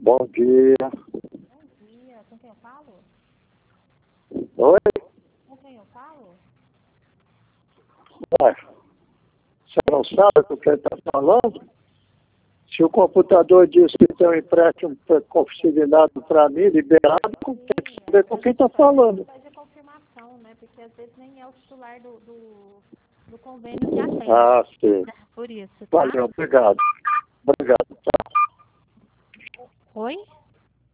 Bom dia. Bom dia. Com quem eu falo? Oi? Com quem eu falo? Ué, você não sabe com quem está falando? Se o computador diz que tem um empréstimo consignado para mim, liberado, tem que saber com quem está falando. Pede confirmação, né? Porque às vezes nem é o titular do convênio que atende. Ah, sim. Por isso, tá? Valeu, obrigado. Obrigado. Oi?